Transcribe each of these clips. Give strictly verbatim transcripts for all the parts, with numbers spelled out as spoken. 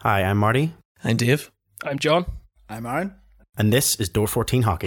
Hi, I'm Marty. I'm Dave. I'm John. I'm Aaron. And this is Door fourteen Hockey.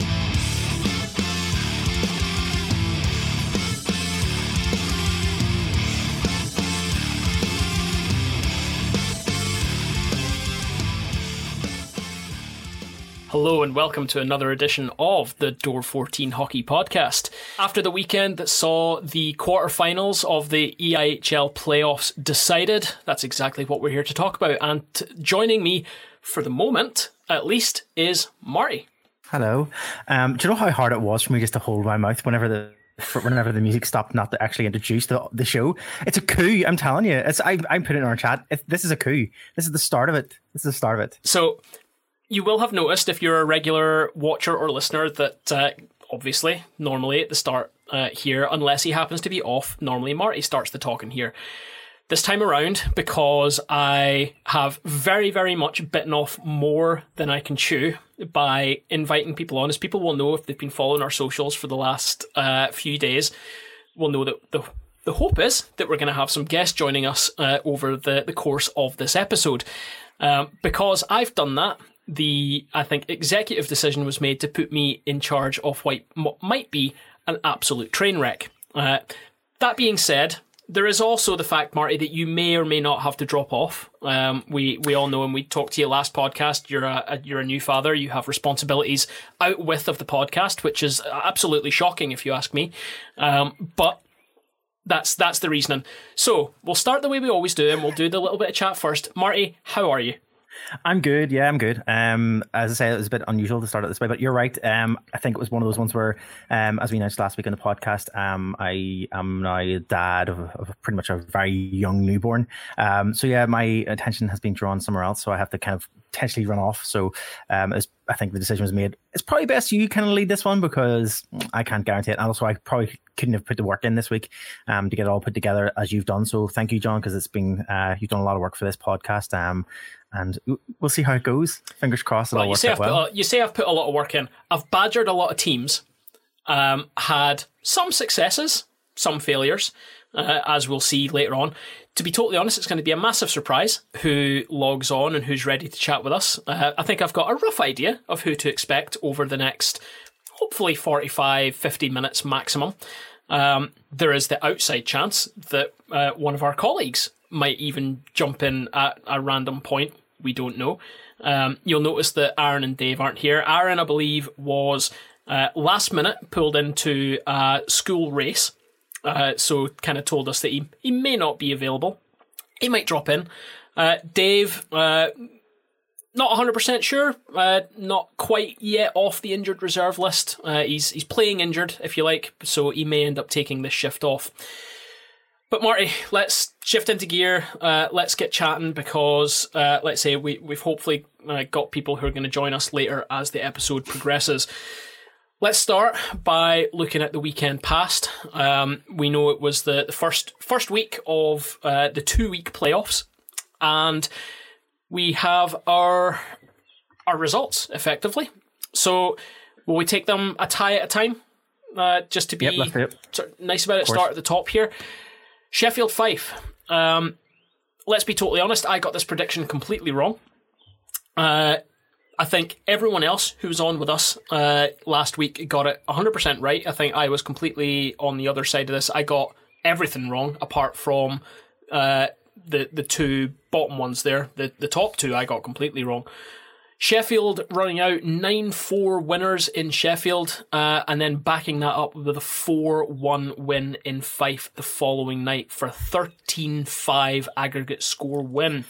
Hello and welcome to another edition of the Door fourteen Hockey Podcast. After the weekend that saw the quarterfinals of the E I H L playoffs decided, that's exactly what we're here to talk about. And t- joining me, for the moment at least, is Marty. Hello. Um, do you know how hard it was for me just to hold my mouth whenever the whenever the music stopped, not to actually introduce the the show? It's a coup. I'm telling you. It's I I'm putting it in our chat. It, this is a coup. This is the start of it. This is the start of it. So. You will have noticed, if you're a regular watcher or listener, that uh, obviously, normally at the start uh, here, unless he happens to be off, normally Marty starts the talking here. This time around, because I have very, very much bitten off more than I can chew by inviting people on, as people will know if they've been following our socials for the last uh, few days, will know that the the hope is that we're going to have some guests joining us uh, over the, the course of this episode. Um, because I've done that, the, I think, executive decision was made to put me in charge of what might be an absolute train wreck. Uh, that being said, there is also the fact, Marty, that you may or may not have to drop off. Um, we we all know, and we talked to you last podcast, you're a, a you're a new father, you have responsibilities out with of the podcast, which is absolutely shocking if you ask me. Um, but that's that's the reasoning. So we'll start the way we always do, and we'll do the little bit of chat first. Marty, how are you? I'm good. Yeah, I'm good. Um, as I say, it was a bit unusual to start it this way, but you're right. Um, I think it was one of those ones where, um, as we announced last week on the podcast, um, I am now a dad of, of pretty much a very young newborn. Um, so yeah, my attention has been drawn somewhere else, so I have to kind of potentially run off. So, um, as I think the decision was made, it's probably best you kind of lead this one because I can't guarantee it. And also, I probably couldn't have put the work in this week, um, to get it all put together as you've done. So thank you, John, because it's been, uh, you've done a lot of work for this podcast. Um, And we'll see how it goes. Fingers crossed it'll well, all work say out well. A, you say I've put a lot of work in. I've badgered a lot of teams. Um, had some successes, some failures, uh, as we'll see later on. To be totally honest, it's going to be a massive surprise who logs on and who's ready to chat with us. Uh, I think I've got a rough idea of who to expect over the next, hopefully, forty-five, fifty minutes maximum. Um, there is the outside chance that uh, one of our colleagues might even jump in at a random point. We don't know. Um, you'll notice that Aaron and Dave aren't here. Aaron, I believe, was uh, last minute pulled into a school race. Uh, so kind of told us that he, he may not be available. He might drop in. Uh, Dave, uh, not one hundred percent sure. Uh, not quite yet off the injured reserve list. Uh, he's, he's playing injured, if you like. So he may end up taking this shift off. But Marty, let's shift into gear. Uh, let's get chatting because, uh, let's say, we, we've hopefully uh, got people who are going to join us later as the episode progresses. Let's start by looking at the weekend past. Um, we know it was the, the first first week of uh, the two-week playoffs, and we have our our results, effectively. So will we take them a tie at a time? Uh, just to be yep, sort of nice about it, start at the top here. Sheffield Fife. Um, let's be totally honest, I got this prediction completely wrong. Uh, I think everyone else who was on with us uh, last week got it one hundred percent right. I think I was completely on the other side of this. I got everything wrong apart from uh, the the two bottom ones there. The, the top two I got completely wrong. Sheffield running out nine four winners in Sheffield, uh, and then backing that up with a four one win in Fife the following night for a thirteen five aggregate score win.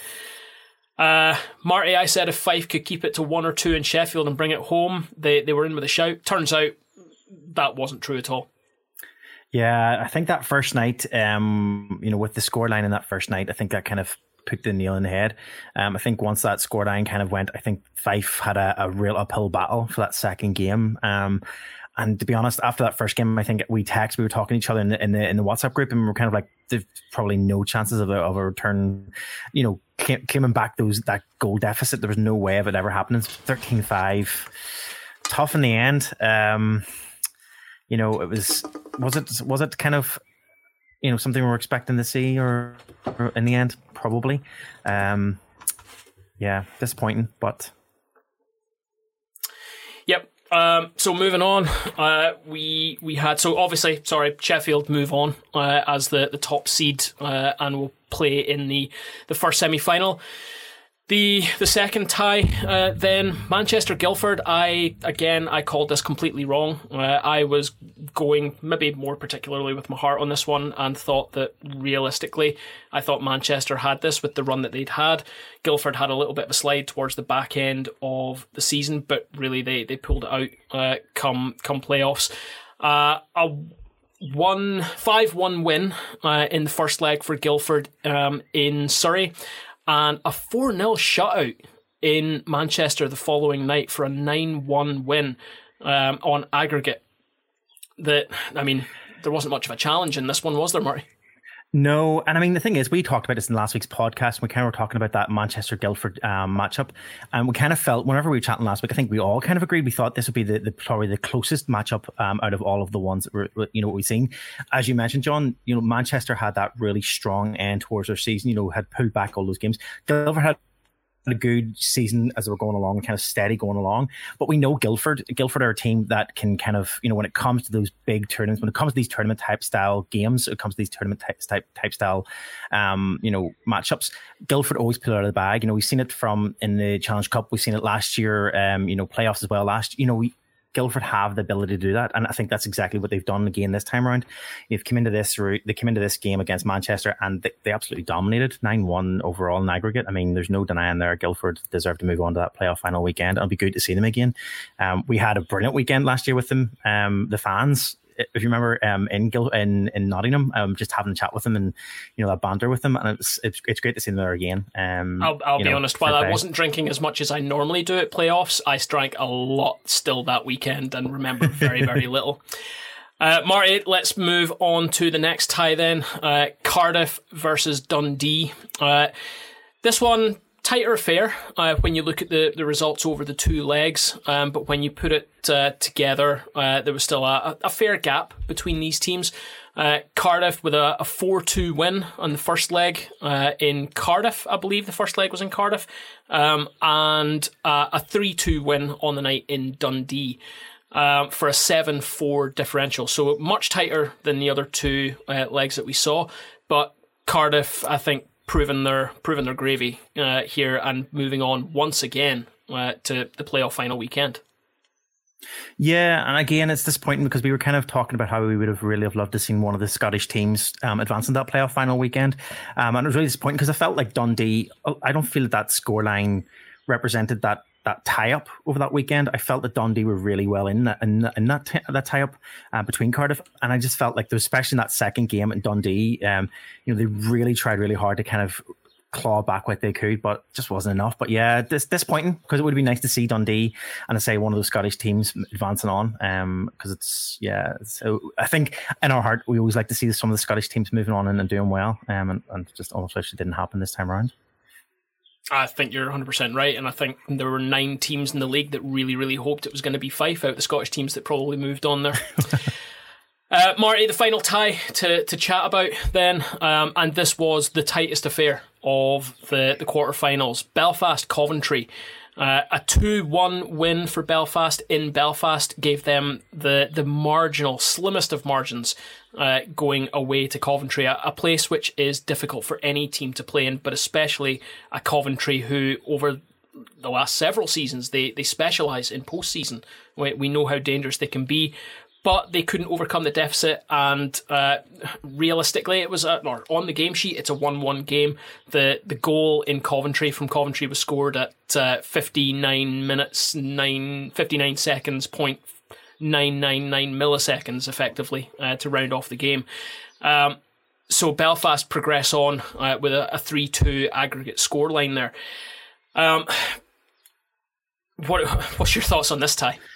Uh, Marty, I said if Fife could keep it to one or two in Sheffield and bring it home, they, they were in with a shout. Turns out that wasn't true at all. Yeah, I think that first night, um, you know, with the scoreline in that first night, I think that kind of put the nail in the head. Um, I think once that scoreline kind of went, I think Fife had a, a real uphill battle for that second game. Um, and to be honest, after that first game, I think we text, we were talking to each other in the in the, in the WhatsApp group, and we were kind of like, there's probably no chances of a, of a return. You know, claiming back those that goal deficit, there was no way of it ever happening. thirteen five, tough in the end. Um, you know, it was was it was it kind of, you know, something we were expecting to see, or, or in the end, probably. Um, yeah, disappointing, but yep. Um, so moving on, uh, we we had so obviously sorry Sheffield move on uh, as the, the top seed uh, and will play in the, the first semi final. The the second tie, uh, then Manchester Guildford. I again I called this completely wrong. Uh, I was going maybe more particularly with my heart on this one and thought that realistically, I thought Manchester had this with the run that they'd had. Guildford had a little bit of a slide towards the back end of the season, but really they, they pulled it out uh, come come playoffs. Uh, a one five one win uh, in the first leg for Guildford um, in Surrey. And a four nil shutout in Manchester the following night for a nine one win um, on aggregate. That I mean, there wasn't much of a challenge in this one, was there, Marty? No, and I mean, the thing is, we talked about this in last week's podcast. We kind of were talking about that Manchester-Guildford um, matchup, and we kind of felt, whenever we were chatting last week, I think we all kind of agreed, we thought this would be the, the probably the closest matchup um, out of all of the ones that were, you know, what we've seen. As you mentioned, John, you know, Manchester had that really strong end towards their season, you know, had pulled back all those games. Guildford had a good season as they were going along, kind of steady going along. But we know Guildford, Guildford are a team that can kind of, you know, when it comes to those big tournaments, when it comes to these tournament type style games, it comes to these tournament type type, type style, um, you know, matchups, Guildford always pull it out of the bag. You know, we've seen it from in the Challenge Cup, we've seen it last year, um, you know, playoffs as well. Last, you know, we. Guildford have the ability to do that, and I think that's exactly what they've done again this time around. They've come into this they came into this game against Manchester, and they, they absolutely dominated nine one overall in aggregate. I mean, there's no denying there Guildford deserve to move on to that playoff final weekend. It'll be good to see them again. Um, we had a brilliant weekend last year with them. Um, the fans, if you remember, um, in Gil- in in Nottingham, um, just having a chat with them and you know that banter with them, and it's it's, it's great to see them there again. Um, I'll, I'll be know, honest. While I wasn't drinking as much as I normally do at playoffs, I drank a lot still that weekend and remember very very little. Uh, Marty, let's move on to the next tie then. Uh, Cardiff versus Dundee. Uh, this one. Tighter affair uh, when you look at the, the results over the two legs, um, but when you put it uh, together, uh, there was still a, a fair gap between these teams. Uh, Cardiff with a, a four two win on the first leg uh, in Cardiff, I believe the first leg was in Cardiff, um, and uh, a three two win on the night in Dundee um, for a seven four differential. So much tighter than the other two uh, legs that we saw, but Cardiff, I think, Proven their proven their gravy uh, here and moving on once again uh, to the playoff final weekend. Yeah, and again, it's disappointing because we were kind of talking about how we would have really have loved to seen one of the Scottish teams um, advancing that playoff final weekend, um, and it was really disappointing because I felt like Dundee. I don't feel that that scoreline represented that. that tie-up over that weekend. I felt that Dundee were really well in that in, in that t- that tie-up uh, between Cardiff, and I just felt like, there was, especially in that second game in Dundee, um, you know, they really tried really hard to kind of claw back what they could, but just wasn't enough. But yeah, this disappointing because it would be nice to see Dundee and I say one of those Scottish teams advancing on, um, because it's yeah. So I think in our heart we always like to see some of the Scottish teams moving on and, and doing well, um, and, and just almost wish it didn't happen this time around. I think you're one hundred percent right, and I think there were nine teams in the league that really, really hoped it was going to be Fife out, the Scottish teams that probably moved on there. uh, Marty, the final tie to, to chat about then, um, and this was the tightest affair of the, the quarterfinals. Belfast-Coventry. Uh, a two one win for Belfast in Belfast gave them the the marginal, slimmest of margins uh, going away to Coventry, a, a place which is difficult for any team to play in, but especially a Coventry who, over the last several seasons, they, they specialise in postseason. We, we know how dangerous they can be, but they couldn't overcome the deficit, and uh, realistically, it was a, or on the game sheet, it's a one one game. The the goal in Coventry from Coventry was scored at uh, fifty-nine minutes, nine, fifty-nine seconds, point nine nine nine milliseconds, effectively, uh, to round off the game. Um, so Belfast progress on uh, with a, a three two aggregate scoreline there. Um, what what's your thoughts on this tie?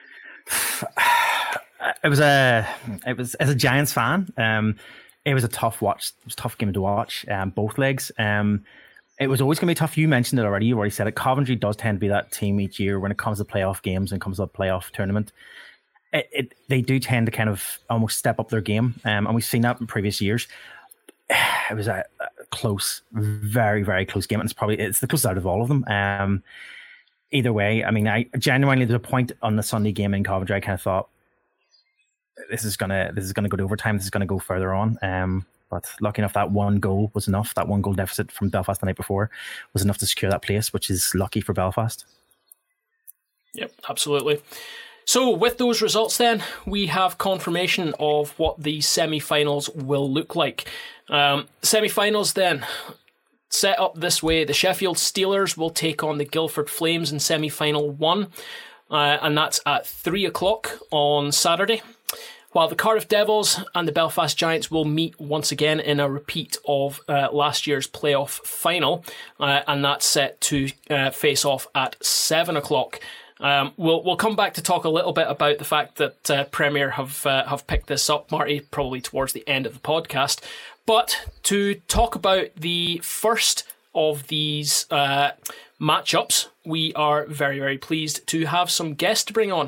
It was a, it was as a Giants fan, um, it was a tough watch. It was a tough game to watch, um, both legs. Um, it was always going to be tough. You mentioned it already. You already said it. Coventry does tend to be that team each year when it comes to playoff games and comes to a playoff tournament. It, it they do tend to kind of almost step up their game, um, and we've seen that in previous years. It was a close, very, very close game. And it's probably it's the closest out of all of them. Um, either way, I mean, I genuinely, there's a point on the Sunday game in Coventry, I kind of thought this is gonna this is gonna go to overtime. This is gonna go further on. Um, but lucky enough, that one goal was enough. That one goal deficit from Belfast the night before was enough to secure that place, which is lucky for Belfast. Yep, absolutely. So with those results then, we have confirmation of what the semi-finals will look like. Um, semi-finals then, set up this way. The Sheffield Steelers will take on the Guildford Flames in semi-final one, uh, and that's at three o'clock on Saturday. While the Cardiff Devils and the Belfast Giants will meet once again in a repeat of uh, last year's playoff final, uh, and that's set to uh, face off at seven o'clock. Um, we'll we'll come back to talk a little bit about the fact that uh, Premier have uh, have picked this up, Marty, probably towards the end of the podcast. But to talk about the first of these uh, matchups, we are very, very pleased to have some guests to bring on.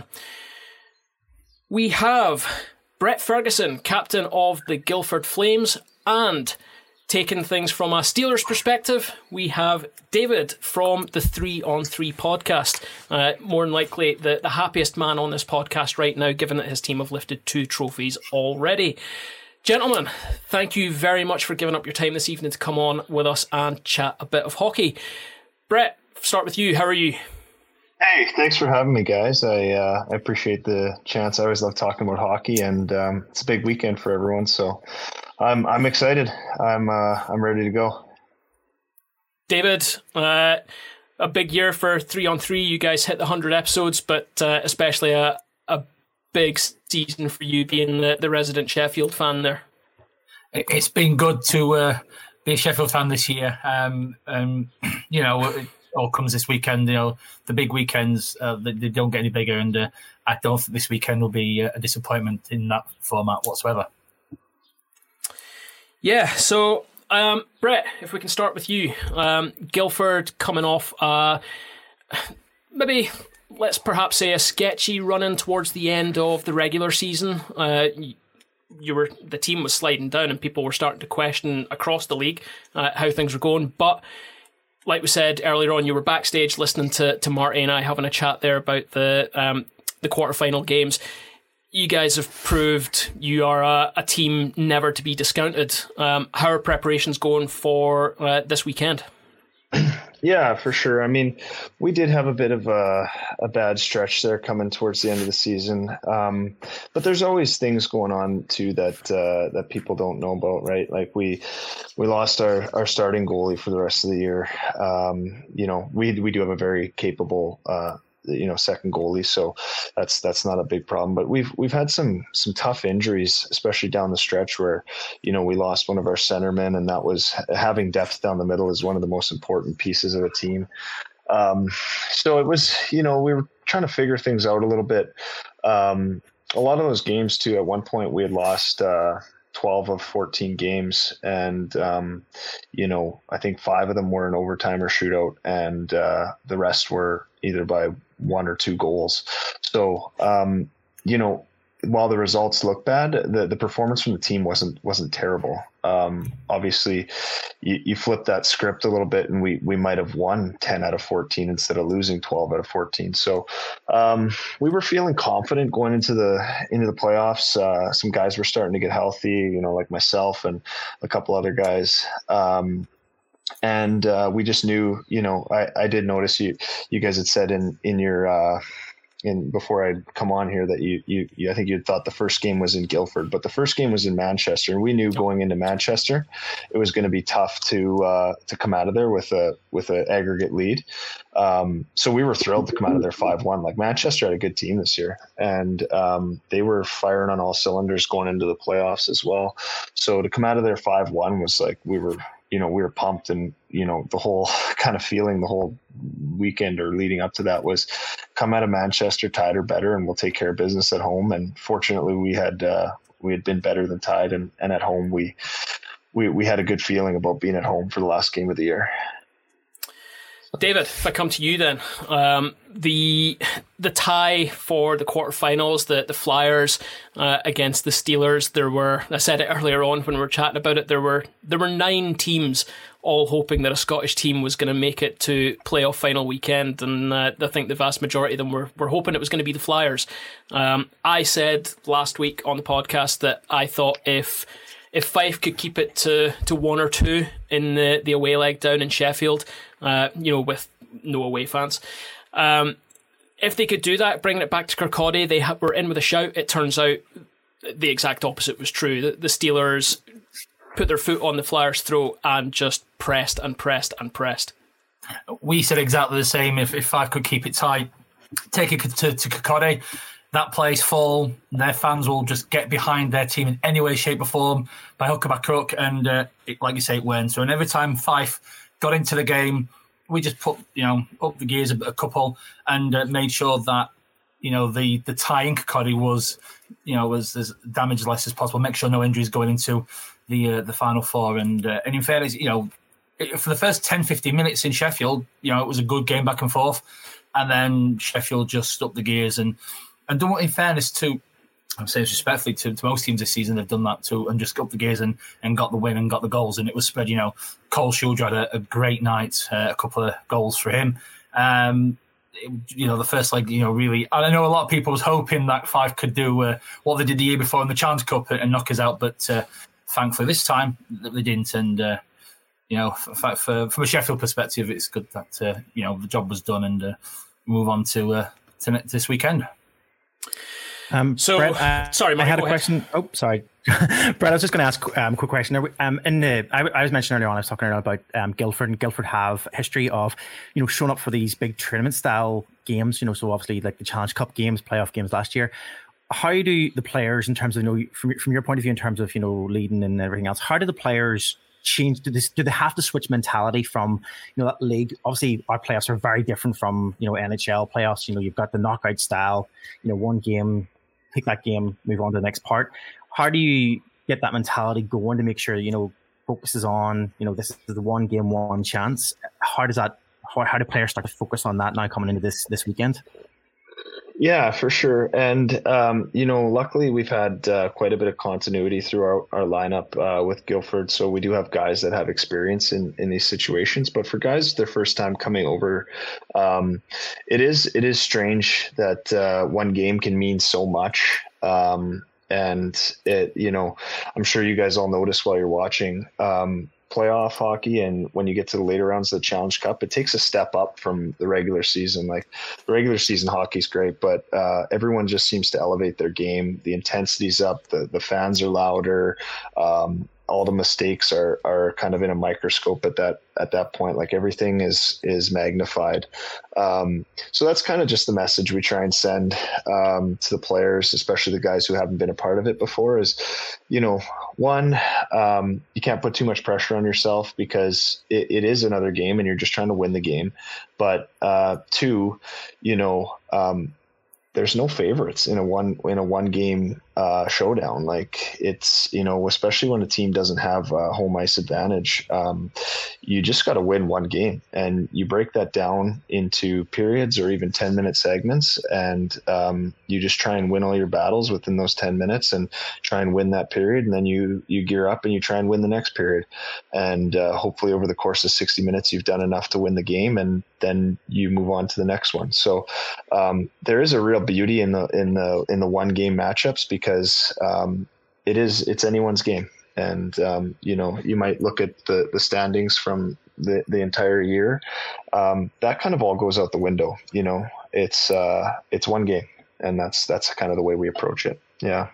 We have Brett Ferguson, captain of the Guildford Flames, and taking things from a Steelers perspective, we have David from the Three on Three podcast. Uh, more than likely the, the happiest man on this podcast right now, given that his team have lifted two trophies already. Gentlemen, thank you very much for giving up your time this evening to come on with us and chat a bit of hockey. Brett, start with you. How are you? Hey, thanks for having me, guys. I uh, I appreciate the chance. I always love talking about hockey, and um, it's a big weekend for everyone, so I'm I'm excited. I'm uh, I'm ready to go. David, uh, a big year for Three on Three. You guys hit the hundred episodes, but uh, especially a a big season for you, being the, the resident Sheffield fan there. It's been good to uh, be a Sheffield fan this year. Um, um, you know, it all comes this weekend. You know, the big weekends uh, they, they don't get any bigger, and uh, I don't think this weekend will be a disappointment in that format whatsoever. Yeah, so um, Brett, if we can start with you. Um, Guildford coming off uh, maybe, let's perhaps say, a sketchy run-in towards the end of the regular season. Uh, you were the team was sliding down and people were starting to question across the league uh, how things were going. But like we said earlier on, you were backstage listening to, to Marty and I having a chat there about the um, the quarterfinal games. You guys have proved you are a, a team never to be discounted. Um, how are preparations going for uh, this weekend? Yeah, for sure. I mean, we did have a bit of a, a bad stretch there coming towards the end of the season. Um, but there's always things going on too that uh, that people don't know about, right? Like we we lost our, our starting goalie for the rest of the year. Um, you know, we we do have a very capable uh you know, second goalie. So that's, that's not a big problem, but we've, we've had some, some tough injuries, especially down the stretch where, you know, we lost one of our centermen, and that was having depth down the middle is one of the most important pieces of a team. Um, so it was, you know, we were trying to figure things out a little bit. Um, a lot of those games too, at one point we had lost, uh, twelve of fourteen games. And, um, you know, I think five of them were in overtime or shootout, and, uh, the rest were either by one or two goals. So, um, you know, while the results look bad, the, the performance from the team wasn't, wasn't terrible. Um, obviously you, you flip that script a little bit, and we, we might've won ten out of fourteen instead of losing twelve out of fourteen. So, um, we were feeling confident going into the, into the playoffs. Uh, some guys were starting to get healthy, you know, like myself and a couple other guys. Um, And uh, we just knew, you know, I, I did notice you, you guys had said in, in your, uh, in before I'd come on here that you, you, you, I think you thought the first game was in Guildford, but the first game was in Manchester. And we knew going into Manchester, it was going to be tough to, uh, to come out of there with a, with an aggregate lead. Um, so we were thrilled to come out of there five one. Like, Manchester had a good team this year, and um, they were firing on all cylinders going into the playoffs as well. So to come out of there five one was like, we were, you know, we were pumped, and, you know, the whole kind of feeling the whole weekend or leading up to that was come out of Manchester tied or better, and we'll take care of business at home. And fortunately we had, uh, we had been better than tied, and, and at home we, we, we had a good feeling about being at home for the last game of the year. David, if I come to you then, um, the the tie for the quarterfinals, the the Flyers uh, against the Steelers. There were, I said it earlier on when we were chatting about it. There were there were nine teams all hoping that a Scottish team was going to make it to playoff final weekend, and uh, I think the vast majority of them were were hoping it was going to be the Flyers. Um, I said last week on the podcast that I thought if. If Fife could keep it to, to one or two in the, the away leg down in Sheffield, uh, you know, with no away fans, um, if they could do that, bringing it back to Kirkcaldy, they ha- were in with a shout. It turns out the exact opposite was true. The, the Steelers put their foot on the Flyers' throat and just pressed and pressed and pressed. We said exactly the same. If, if Fife could keep it tight, take it to, to Kirkcaldy, that place full, their fans will just get behind their team in any way, shape or form, by hook or by crook, and uh, it, like you say, it went. So and every time Fife got into the game, we just put, you know, up the gears a, a couple and uh, made sure that, you know, the, the tie in Kirkcaldy was, you know, was as damaged less as possible, make sure no injuries going into the uh, the Final Four. And, uh, and in fairness, you know, it, for the first ten, fifteen minutes in Sheffield, you know, it was a good game back and forth, and then Sheffield just upped the gears and And done what, in fairness to, I'm saying this respectfully to, to most teams this season, they've done that too, and just got the gears and, and got the win and got the goals. And it was spread, you know, Cole Schuldra had a, a great night, uh, a couple of goals for him. Um, it, you know, the first leg, you know, really, I know a lot of people was hoping that Fife could do uh, what they did the year before in the Challenge Cup and, and knock us out, but uh, thankfully this time they didn't. And, uh, you know, for, for, from a Sheffield perspective, it's good that, uh, you know, the job was done and uh, move on to, uh, to this weekend. Um, so, Brett, uh, sorry, Mike, I had a ahead. question. Oh, sorry, Brett. I was just going to ask um, a quick question. Um, in the, I, I was mentioning earlier on, I was talking earlier about um, Guildford, and Guildford have a history of, you know, showing up for these big tournament style games. You know, so obviously like the Challenge Cup games, playoff games last year. How do the players, in terms of, you know, from from your point of view, in terms of, you know, leading and everything else, how do the players change? Do, this, do they have to switch mentality from, you know, that league? Obviously, our playoffs are very different from, you know, N H L playoffs. You know, you've got the knockout style. You know, one game. Take that game, move on to the next part. How do you get that mentality going to make sure, you know, focuses on, you know, this is the one game, one chance? How does that, how, how do players start to focus on that now coming into this this weekend? Yeah, for sure. And, um, you know, luckily we've had uh, quite a bit of continuity through our, our lineup uh, with Guildford. So we do have guys that have experience in, in these situations. But for guys, their first time coming over, um, it is it is strange that uh, one game can mean so much. Um, and, it, you know, I'm sure you guys all notice while you're watching um, playoff hockey, and when you get to the later rounds of the Challenge Cup, it takes a step up from the regular season. Like the regular season hockey is great, but uh, everyone just seems to elevate their game. The intensity's up, the the fans are louder. Um, all the mistakes are are kind of in a microscope at that at that point. Like everything is is magnified. Um, so that's kind of just the message we try and send um, to the players, especially the guys who haven't been a part of it before. Is, you know, one, um, you can't put too much pressure on yourself because it, it is another game and you're just trying to win the game. But uh, two, you know. Um, there's no favorites in a one in a one game uh, showdown. Like it's, you know, especially when a team doesn't have a home ice advantage, um, you just got to win one game, and you break that down into periods or even ten minute segments, and um, you just try and win all your battles within those ten minutes and try and win that period, and then you you gear up and you try and win the next period, and uh, hopefully over the course of sixty minutes you've done enough to win the game, and then you move on to the next one. So um, there is a real beauty in the in the in the one game matchups, because um, it is it's anyone's game. And, um, you know, you might look at the, the standings from the, the entire year. Um, that kind of all goes out the window. You know, it's uh, it's one game, and that's that's kind of the way we approach it. Yeah.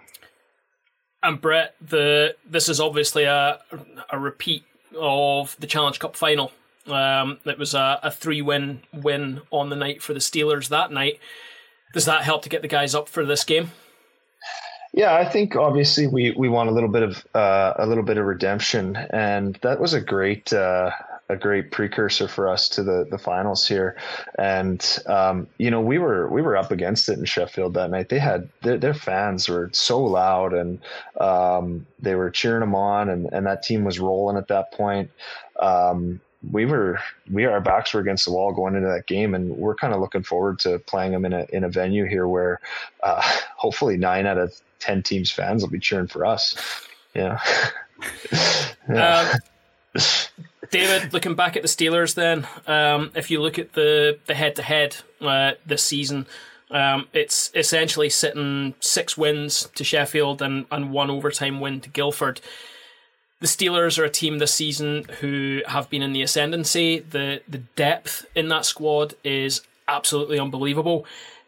And Brett, the this is obviously a a repeat of the Challenge Cup final. Um, it was a, a three-win win on the night for the Steelers that night. Does that help to get the guys up for this game? Yeah, I think obviously we, we want a little bit of uh, a little bit of redemption, and that was a great uh, a great precursor for us to the, the finals here. And um, you know, we were we were up against it in Sheffield that night. They had their, their fans were so loud, and um, they were cheering them on, and, and that team was rolling at that point. Um, we were we our backs were against the wall going into that game, and we're kind of looking forward to playing them in a in a venue here where uh, hopefully nine out of ten teams fans will be cheering for us. Yeah. yeah. Um, David, looking back at the Steelers, then um, if you look at the the head to head this season, um, it's essentially sitting six wins to Sheffield and and one overtime win to Guildford. The Steelers are a team this season who have been in the ascendancy. The the depth in that squad is absolutely unbelievable.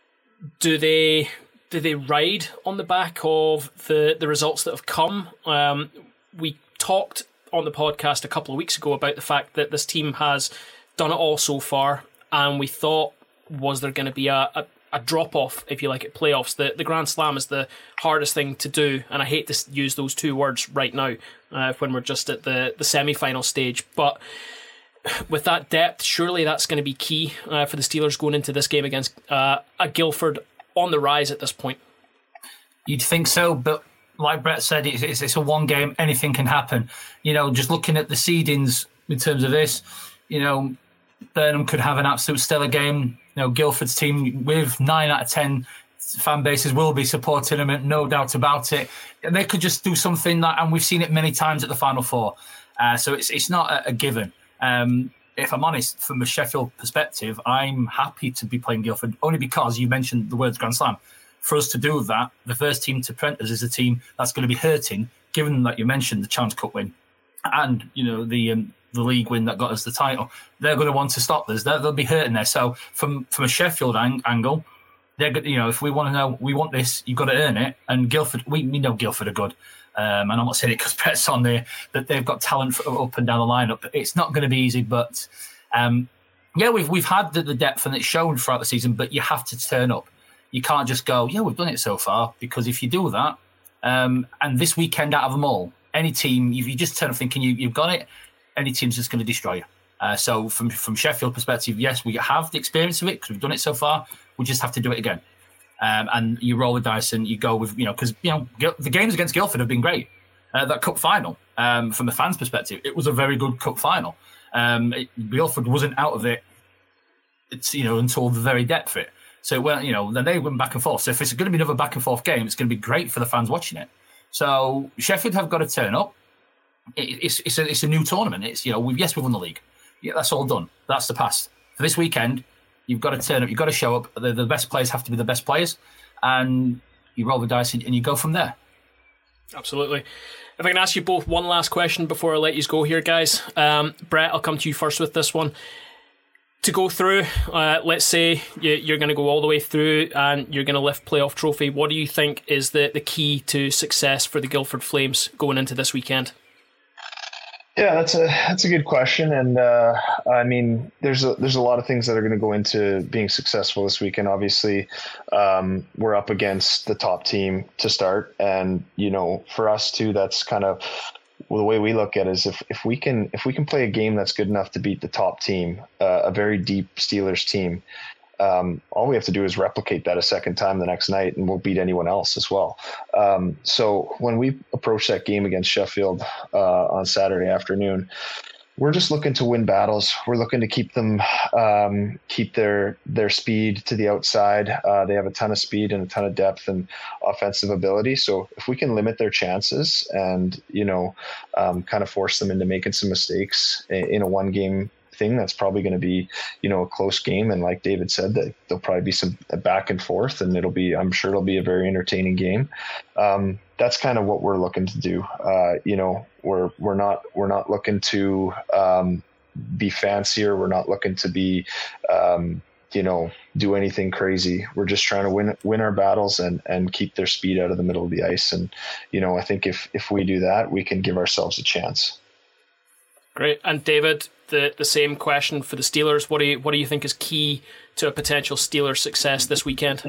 Do they do they ride on the back of the, the results that have come? Um, we talked on the podcast a couple of weeks ago about the fact that this team has done it all so far, and we thought, was there going to be a, a, a drop-off, if you like, at playoffs? The, the Grand Slam is the hardest thing to do, and I hate to use those two words right now, Uh, when we're just at the, the semi-final stage. But with that depth, surely that's going to be key uh, for the Steelers going into this game against uh, a Guildford on the rise at this point. You'd think so, but like Brett said, it's, it's, it's a one game, anything can happen. You know, just looking at the seedings in terms of this, you know, Burnham could have an absolute stellar game. You know, Guildford's team with nine out of ten fan bases will be supporting them, no doubt about it. And they could just do something that, and we've seen it many times at the Final Four. Uh, so it's it's not a, a given. Um, if I'm honest, from a Sheffield perspective, I'm happy to be playing Guildford only because you mentioned the words Grand Slam. For us to do that, the first team to print us is a team that's going to be hurting, given that you mentioned the Challenge Cup win and you know the um, the league win that got us the title. They're going to want to stop us. They're, they'll be hurting there. So from from a Sheffield ang- angle. They're, you know, if we want to know, we want this, you've got to earn it. And Guildford, we, we know Guildford are good. Um, and I'm not saying it because Brett's on there, that they've got talent for, up and down the lineup. It's not going to be easy, but um, yeah, we've we've had the, the depth and it's shown throughout the season, but you have to turn up. You can't just go, yeah, we've done it so far, because if you do that, um, and this weekend out of them all, any team, if you just turn up thinking you, you've got it, any team's just going to destroy you. Uh, so from from Sheffield perspective, yes, we have the experience of it because we've done it so far. We just have to do it again. Um, and you roll the dice and you go with, you know, because, you know, the games against Guildford have been great. Uh, that cup final, um, from the fans' perspective, it was a very good cup final. Um, it, Guildford wasn't out of it, it's, you know, until the very depth of it. So, well, you know, then they went back and forth. So if it's going to be another back and forth game, it's going to be great for the fans watching it. So Sheffield have got to turn up. It, it's it's a, it's a new tournament. It's, you know, we've, yes, we've won the league. Yeah, that's all done. That's the past. For this weekend, you've got to turn up. You've got to show up. The, the best players have to be the best players, and you roll the dice and, and you go from there. Absolutely. If I can ask you both one last question before I let you go here, guys. Um, Brett, I'll come to you first with this one. To go through, uh, let's say you, you're going to go all the way through and you're going to lift playoff trophy. What do you think is the, the key to success for the Guildford Flames going into this weekend? Yeah, that's a that's a good question, and uh, I mean, there's a there's a lot of things that are going to go into being successful this weekend. Obviously, um, we're up against the top team to start, and you know, for us too, that's kind of well, the way we look at it is if if we can if we can play a game that's good enough to beat the top team, uh, a very deep Steelers team. Um, all we have to do is replicate that a second time the next night, and we'll beat anyone else as well. Um, so when we approach that game against Sheffield uh, on Saturday afternoon, we're just looking to win battles. We're looking to keep them, um, keep their their speed to the outside. Uh, they have a ton of speed and a ton of depth and offensive ability. So if we can limit their chances and, you know, um, kind of force them into making some mistakes in, in a one game thing, that's probably going to be, you know, a close game. And like David said, that there'll probably be some back and forth, and it'll be, I'm sure it'll be a very entertaining game. Um, that's kind of what we're looking to do. Uh, you know, we're, we're not, we're not looking to um, be fancier. We're not looking to be, um, you know, do anything crazy. We're just trying to win, win our battles and, and keep their speed out of the middle of the ice. And, you know, I think if, if we do that, we can give ourselves a chance. Great. And David, the, the same question for the Steelers. What do you what do you think is key to a potential Steelers success this weekend?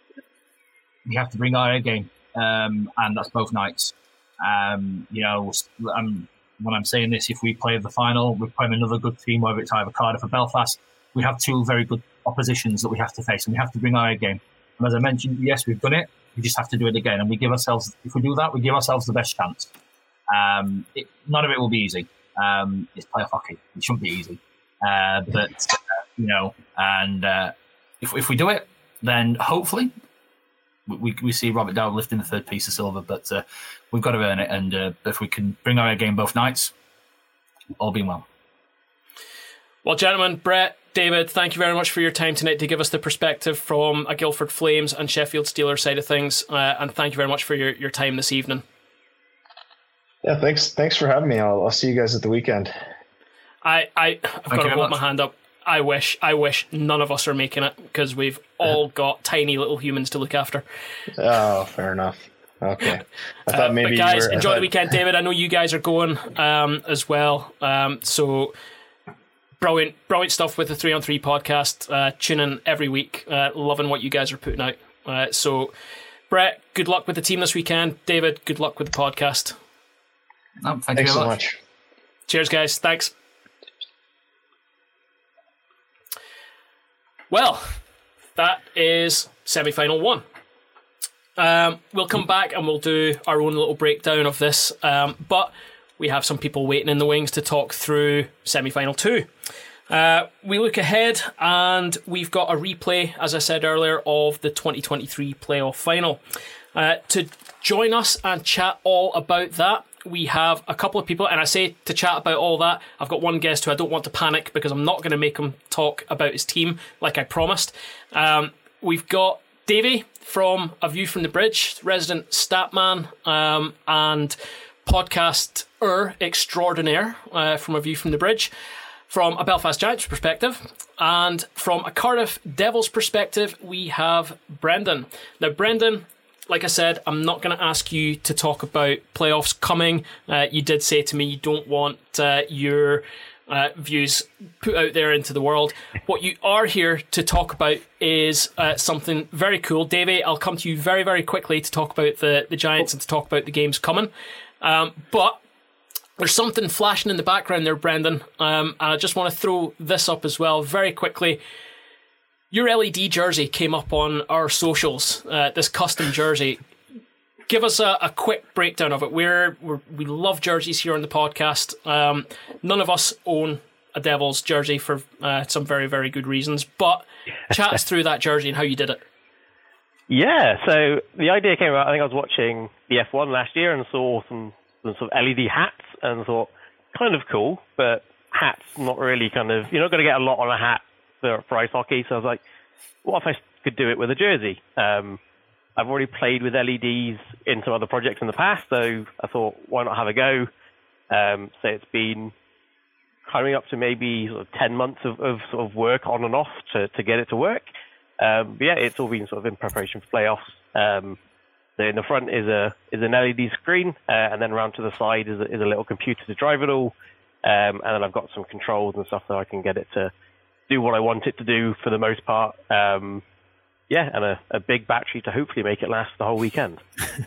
We have to bring our A game, um, and that's both nights. Um, you know, I'm, when I'm saying this, if we play the final, we're playing another good team, whether it's either Cardiff or Belfast. We have two very good oppositions that we have to face, and we have to bring our A game. And as I mentioned, yes, we've done it. We just have to do it again, and we give ourselves. If we do that, we give ourselves the best chance. Um, it, none of it will be easy. Um, it's playoff hockey. It shouldn't be easy. Uh, but, uh, you know, and uh, if, if we do it, then hopefully we we see Robert Dowd lifting the third piece of silver. But uh, we've got to earn it. And uh, if we can bring our A game both nights, all being well. Well, gentlemen, Brett, David, thank you very much for your time tonight to give us the perspective from a Guildford Flames and Sheffield Steelers side of things. Uh, and thank you very much for your, your time this evening. Yeah, thanks Thanks for having me. I'll, I'll see you guys at the weekend. I, I, I've Thank got to you hold much. my hand up. I wish, I wish none of us are making it because we've all got tiny little humans to look after. Oh, fair enough. Okay. I thought Uh, maybe but guys, you were, enjoy thought, the weekend, David. I know you guys are going um, as well. Um, so brilliant, brilliant stuff with the Three on Three podcast. Uh, tune in every week. Uh, loving what you guys are putting out. Uh, so, Brett, good luck with the team this weekend. David, good luck with the podcast. No, thank Thanks you very so much. much. Cheers, guys. Thanks. Well, that is semi-final one. Um, we'll come back and we'll do our own little breakdown of this, um, but we have some people waiting in the wings to talk through semi-final two. Uh, we look ahead and we've got a replay, as I said earlier, of the twenty twenty-three playoff final. Uh, to join us and chat all about that, we have a couple of people, and I say to chat about all that, I've got one guest who I don't want to panic because I'm not going to make him talk about his team like I promised. Um, we've got Davey from A View from the Bridge, resident statman um, and podcaster extraordinaire uh, from A View from the Bridge, from a Belfast Giants perspective, and from a Cardiff Devils perspective, we have Brendan. Now, Brendan, like I said, I'm not going to ask you to talk about playoffs coming. Uh, you did say to me you don't want uh, your uh, views put out there into the world. What you are here to talk about is uh, something very cool. Davey, I'll come to you very, very quickly to talk about the, the Giants and to talk about the games coming. Um, but there's something flashing in the background there, Brendan, um, and I just want to throw this up as well very quickly. Your L E D jersey came up on our socials, uh, this custom jersey. Give us a, a quick breakdown of it. We're, we're, we love jerseys here on the podcast. Um, none of us own a Devils jersey for uh, some very, very good reasons, but chat us through that jersey and how you did it. Yeah, so the idea came about, I think I was watching the F one last year and saw some, some sort of L E D hats and thought, kind of cool, but hats not really kind of, you're not going to get a lot on a hat for, for ice hockey, so I was like, what if I could do it with a jersey? Um, I've already played with L E Ds in some other projects in the past, so I thought, why not have a go? Um, so it's been coming up to maybe sort of ten months of, of sort of work on and off to, to get it to work. Um, but yeah, it's all been sort of in preparation for playoffs. Um, so in the front is a is an L E D screen, uh, and then around to the side is a, is a little computer to drive it all. Um, and then I've got some controls and stuff so I can get it to do what I want it to do for the most part. Um, yeah, and a, a big battery to hopefully make it last the whole weekend.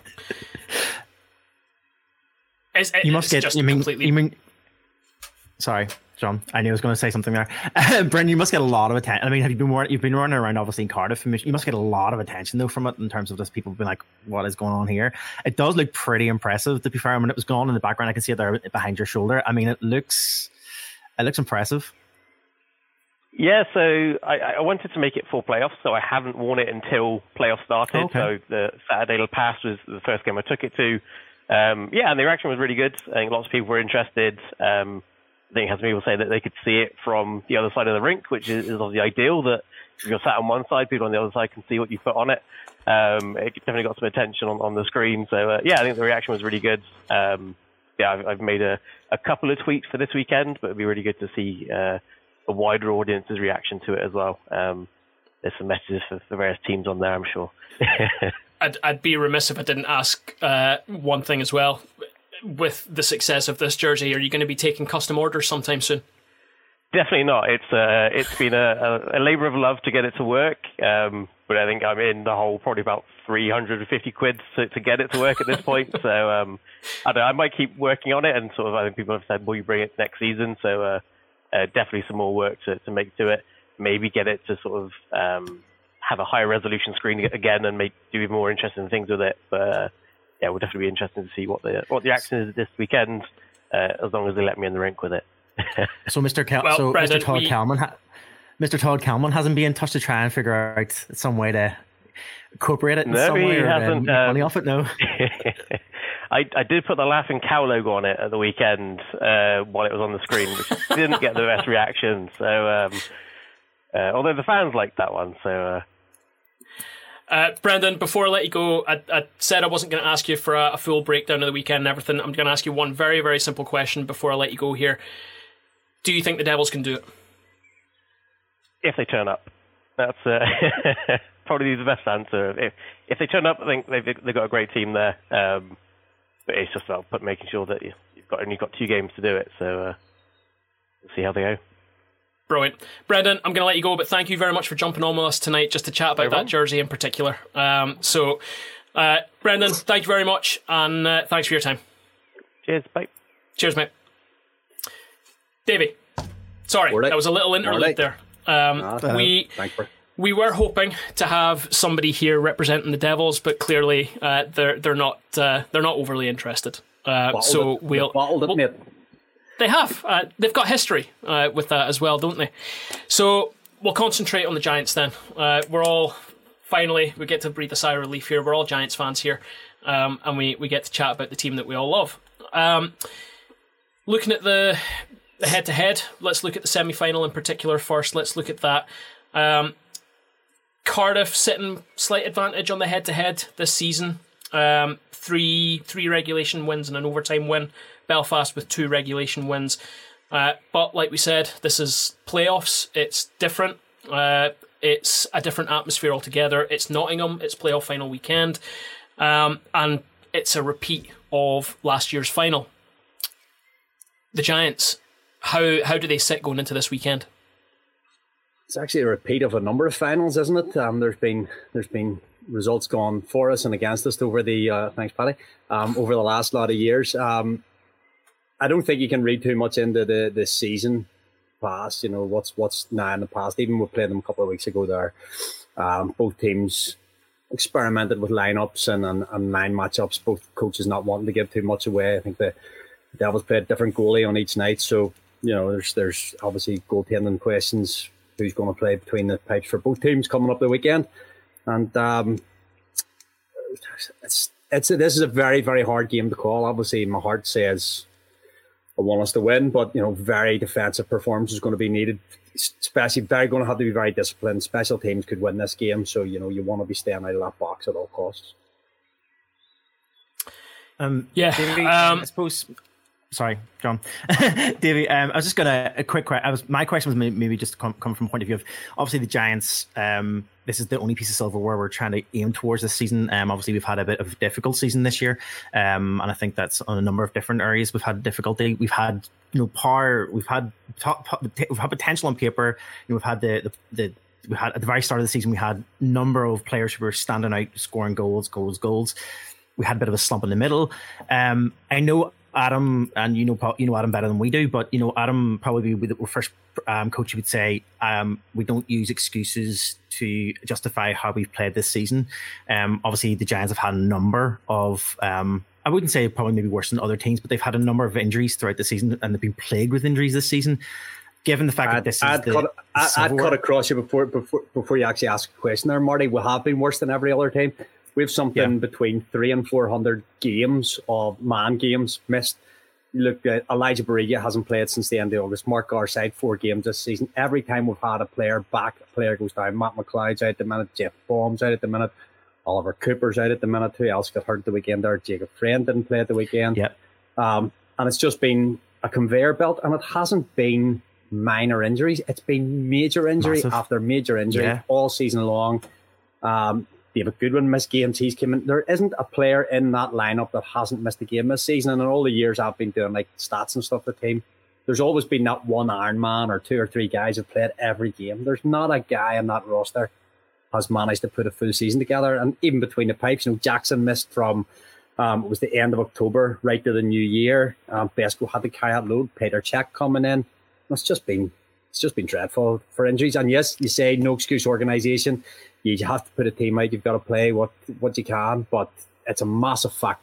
It's, You must get. just You mean? completely... You mean? Sorry, John. I knew I was going to say something there. Brendan, you must get a lot of attention. I mean, have you been you've been running around obviously in Cardiff? You must get a lot of attention though from it in terms of just people being like, "What is going on here?" It does look pretty impressive. To be fair, I mean, it was going on in the background. I can see it there behind your shoulder. I mean, it looks, it looks impressive. Yeah, so I, I wanted to make it for playoffs, so I haven't worn it until playoffs started. Okay. So the Saturday past was the first game I took it to. Um, yeah, and the reaction was really good. I think lots of people were interested. Um, I think I had some people say that they could see it from the other side of the rink, which is, is obviously ideal, that if you're sat on one side, people on the other side can see what you put on it. Um, it definitely got some attention on, on the screen. So, uh, yeah, I think the reaction was really good. Um, yeah, I've, I've made a, a couple of tweets for this weekend, but it'd be really good to see uh, a wider audience's reaction to it as well. Um, there's some messages for the various teams on there, I'm sure. I'd, I'd be remiss if I didn't ask uh, one thing as well. With the success of this jersey, are you going to be taking custom orders sometime soon? Definitely not. It's uh, it's been a, a labour of love to get it to work, um, but I think I'm in the hole probably about three hundred fifty quid to, to get it to work at this point. So um, I don't know, I might keep working on it, and sort of I think people have said, will you bring it next season? So uh, uh, definitely some more work to, to make to it. Maybe get it to sort of um, have a higher resolution screen again and make do even more interesting things with it. But uh, yeah, we'll definitely be interested to see what the what the action is this weekend. uh, as long as they let me in the rink with it. So Mister Cal- well, so Brendan, Mister Todd we... Kalman, ha- Mister Todd Kalman hasn't been in touch to try and figure out some way to incorporate it in no, some way, he or hasn't, make um, money off it. No. I, I did put the laughing cow logo on it at the weekend uh, while it was on the screen, which didn't get the best reaction. So, um, uh, although the fans liked that one, so. Uh, Uh, Brendan, before I let you go, I, I said I wasn't going to ask you for a, a full breakdown of the weekend and everything. I'm going to ask you one very, very simple question before I let you go here. Do you think the Devils can do it? If they turn up. That's uh, probably the best answer. If if they turn up, I think they've, they've got a great team there. Um, but it's just about making sure that you've got only got two games to do it. So uh, we'll see how they go. Brilliant. Brendan, I'm going to let you go, but thank you very much for jumping on with us tonight just to chat about that jersey in particular. Um, so, uh, Brendan, thank you very much, and uh, thanks for your time. Cheers, bye. Cheers, mate. Davey, sorry, Morning. that was a little interlude Morning. there. Um, Ah, we thanks for- we were hoping to have somebody here representing the Devils, but clearly uh, they're they're not uh, they're not overly interested. Uh, Bottled so it. we'll, Bottled it, we'll mate. They have. Uh, they've got history uh, with that as well, don't they? So we'll concentrate on the Giants then. Uh, we're all, finally, we get to breathe a sigh of relief here. We're all Giants fans here. Um, and we, we get to chat about the team that we all love. Um, looking at the, the head-to-head, let's look at the semi-final in particular first. Let's look at that. Um, Cardiff sitting slight advantage on the head-to-head this season. Um, three three regulation wins and an overtime win. Belfast with two regulation wins. Uh, but like we said, this is playoffs. It's different. Uh, it's a different atmosphere altogether. It's Nottingham. It's playoff final weekend. Um, and it's a repeat of last year's final. The Giants, how how do they sit going into this weekend? It's actually a repeat of a number of finals, isn't it? Um, there's been there's been results gone for us and against us over the uh, thanks, Paddy. Um, over the last lot of years. Um, I don't think you can read too much into the, the season past, you know, what's what's now in the past. Even we played them a couple of weeks ago there. Um, both teams experimented with lineups and, and, and line matchups, both coaches not wanting to give too much away. I think the Devils played a different goalie on each night. So, you know, there's there's obviously goaltending questions, who's going to play between the pipes for both teams coming up the weekend. And um, it's, it's, this is a very, very hard game to call. Obviously, my heart says I want us to win, but you know, very defensive performance is going to be needed. Especially, very going to have to be very disciplined. Special teams could win this game, so you know you want to be staying out of that box at all costs. Um, yeah, Davey, um, I suppose. Sorry, John. Davey, um, I was just gonna a quick. I was my question was maybe just come, come from a point of view of obviously the Giants. Um, this is the only piece of silverware we're trying to aim towards this season. Um, obviously we've had a bit of a difficult season this year, um, and I think that's on a number of different areas. We've had difficulty. We've had you know power. We've had top, we've had potential on paper. You know, we've had the the. the we had at the very start of the season, we had a number of players who were standing out, scoring goals, goals, goals. We had a bit of a slump in the middle. Um, I know Adam, and you know you know Adam better than we do, but you know Adam probably be the first um, coach who would say um, we don't use excuses to justify how we've played this season. Um, obviously, the Giants have had a number of. Um, I wouldn't say probably maybe worse than other teams, but they've had a number of injuries throughout the season, and they've been plagued with injuries this season. Given the fact I'd, that this I'd is the, cut, the I'd, I'd cut across you before before before you actually ask a question there, Marty. We have been worse than every other team. We have something Yeah. between three and four hundred games of man games missed. Look, uh, Elijah Barriga hasn't played since the end of August. Mark Garside, four games this season. Every time we've had a player back, a player goes down. Matt McLeod's out at the minute. Jeff Baum's out at the minute. Oliver Cooper's out at the minute. Who else got hurt the weekend there? Jacob Friend didn't play at the weekend. Yeah. Um, and it's just been a conveyor belt, and it hasn't been minor injuries. It's been major injury Massive. after major injury Yeah. all season long. Um, David Goodwin missed games. He's come in. There isn't a player in that lineup that hasn't missed a game this season. And in all the years I've been doing like stats and stuff with the team, there's always been that one Iron Man or two or three guys who've played every game. There's not a guy on that roster has managed to put a full season together. And even between the pipes, you know, Jackson missed from um, it was the end of October right to the new year. Um, Besko had to carry that load. Peter Cech coming in. It's just been it's just been dreadful for injuries. And yes, you say no excuse organisation. You have to put a team out. You've got to play what what you can, but it's a massive factor,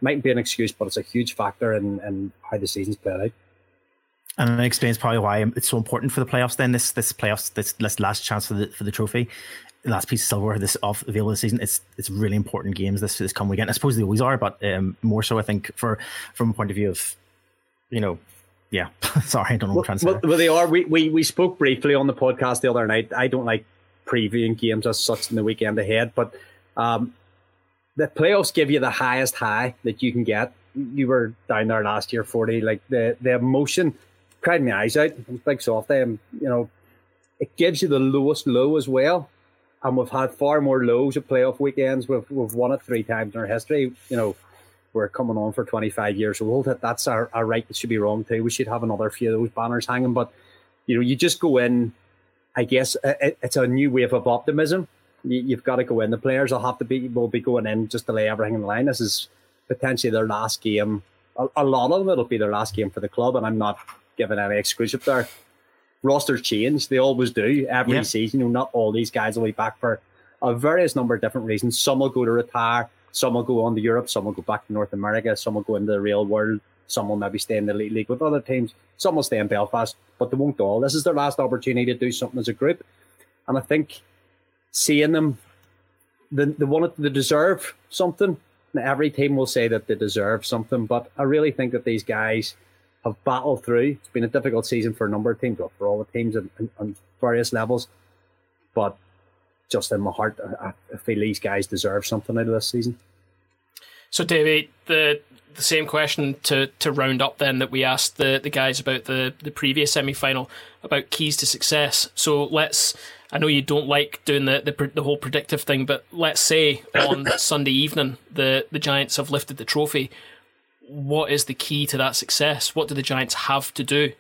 Mightn't be an excuse, but it's a huge factor in, in how the season's played out. And it explains probably why it's so important for the playoffs. Then this this playoffs this, this last chance for the for the trophy, last piece of silverware this off available this season. It's it's really important games this this come weekend. I suppose they always are, but um, more so I think for from a point of view of, you know, yeah. Sorry, I don't know what I'm trying to say. Well, well, they are. We, we we spoke briefly on the podcast the other night. I don't like previewing games as such in the weekend ahead, but um, the playoffs give you the highest high that you can get. You were down there last year, forty. Like the the emotion. Cried my eyes out. It was big soft day. And, you know, it gives you the lowest low as well. And we've had far more lows at playoff weekends. We've we've won it three times in our history. You know, we're coming on for twenty-five years old. That's our, our right. It should be wrong too. We should have another few of those banners hanging. But, you know, you just go in. I guess it, it's a new wave of optimism. You, you've got to go in. The players will have to be will be going in just to lay everything in the line. This is potentially their last game. A, a lot of them, it'll be their last game for the club. And I'm not given any exclusive there. Rosters change, they always do every yeah. season. You know, not all these guys will be back for a various number of different reasons. Some will go to retire, some will go on to Europe, some will go back to North America, some will go into the real world, some will maybe stay in the elite league with other teams, some will stay in Belfast, but they won't all. This is their last opportunity to do something as a group. And I think seeing them, they, they want it, they deserve something. Now, every team will say that they deserve something, but I really think that these guys have battled through. It's been a difficult season for a number of teams, well, for all the teams on various levels. But just in my heart, I, I feel these guys deserve something out of this season. So, Davey, the the same question to, to round up then that we asked the, the guys about the, the previous semi-final, about keys to success. So let's, I know you don't like doing the, the, the whole predictive thing, but let's say on Sunday evening the, the Giants have lifted the trophy. What is the key to that success? What do the Giants have to do?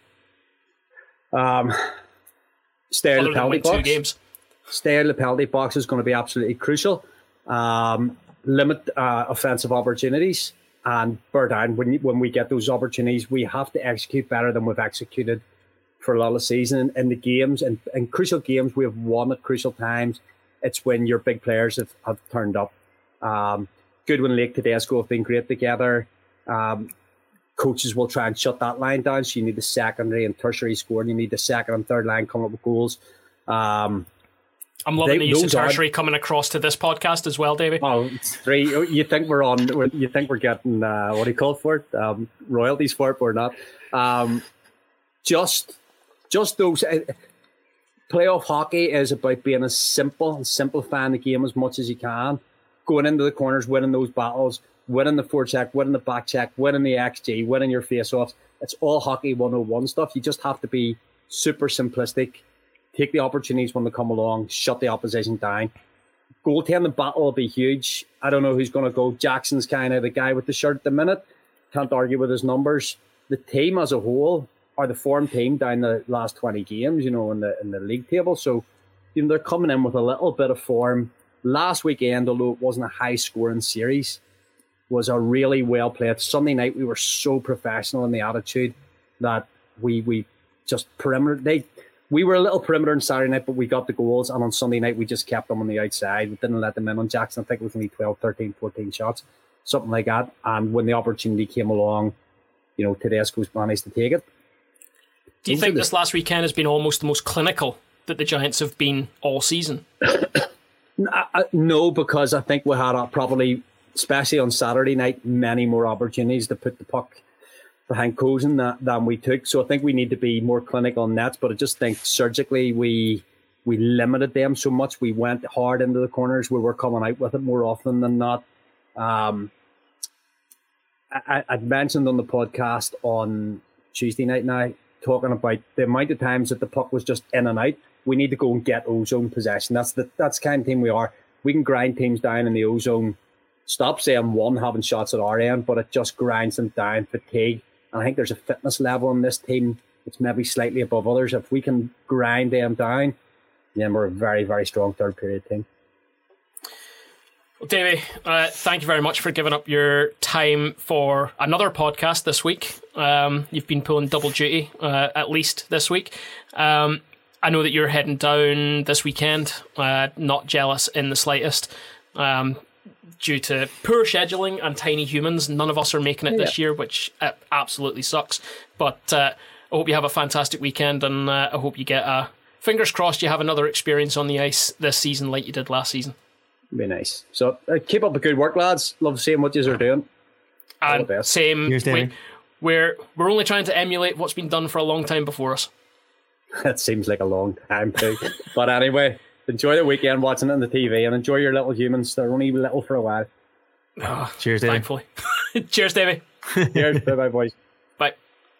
Um, stay out of the penalty box. Two games. Stay out of the penalty box is going to be absolutely crucial. Um, limit uh, offensive opportunities and bear down when when we get those opportunities. We have to execute better than we've executed for a lot of the season in the games. And in crucial games, we have won at crucial times. It's when your big players have, have turned up. Um, Goodwin, Lake, Tedesco have been great together. Um, coaches will try and shut that line down. So you need the secondary and tertiary scoring. You need the second and third line coming up with goals. Um, I'm loving they, the use of tertiary are, coming across to this podcast as well, David. Oh, it's three. You think we're on? You think we're getting uh, what do you call it for it? Um, royalties for it? We're not. Um, just, just those. Uh, playoff hockey is about being as simple and simplifying the game as much as you can. Going into the corners, winning those battles. Winning the forecheck, winning the back check, winning the X G, winning your face-offs. It's all hockey one oh one stuff. You just have to be super simplistic. Take the opportunities when they come along. Shut the opposition down. Goaltending battle will be huge. I don't know who's going to go. Jackson's kind of the guy with the shirt at the minute. Can't argue with his numbers. The team as a whole are the form team down the last twenty games, you know, in the in the league table. So, you know, they're coming in with a little bit of form. Last weekend, although it wasn't a high-scoring series, was a really well played Sunday night. We were so professional in the attitude that we we just perimeter. They we were a little perimeter on Saturday night, but we got the goals. And on Sunday night, we just kept them on the outside. We didn't let them in on Jackson. I think it was only twelve, thirteen, fourteen shots, something like that. And when the opportunity came along, you know, Tedesco's managed to take it. Do you think this last weekend has been almost the most clinical that the Giants have been all season? No, because I think we had a probably, especially on Saturday night, many more opportunities to put the puck behind Cozen than, than we took. So I think we need to be more clinical on nets, but I just think surgically we we limited them so much. We went hard into the corners. We were coming out with it more often than not. Um, I, I'd mentioned on the podcast on Tuesday night now, talking about the amount of times that the puck was just in and out. We need to go and get O-zone possession. That's the that's the kind of team we are. We can grind teams down in the O-zone. Stop saying one having shots at our end, but it just grinds them down, fatigue. And I think there's a fitness level in this team that's maybe slightly above others. If we can grind them down, then we're a very, very strong third period team. Well, Davey, uh, thank you very much for giving up your time for another podcast this week. Um, you've been pulling double duty, uh, at least this week. Um, I know that you're heading down this weekend. Uh, not jealous in the slightest. Um, due to poor scheduling and tiny humans, none of us are making it this Yeah. year, which uh, absolutely sucks. But uh, I hope you have a fantastic weekend, and uh, I hope you get a, fingers crossed, you have another experience on the ice this season like you did last season. Be nice. So uh, keep up the good work, lads. Love seeing what you are doing. All the And best. same, Cheers, Davey. we, we're, we're only trying to emulate what's been done for a long time before us. That seems like a long time too. But anyway, enjoy the weekend watching it on the T V and enjoy your little humans. They're only little for a while. Cheers, Davey. Thankfully. Cheers, Davey. Cheers. Bye bye, boys. Bye.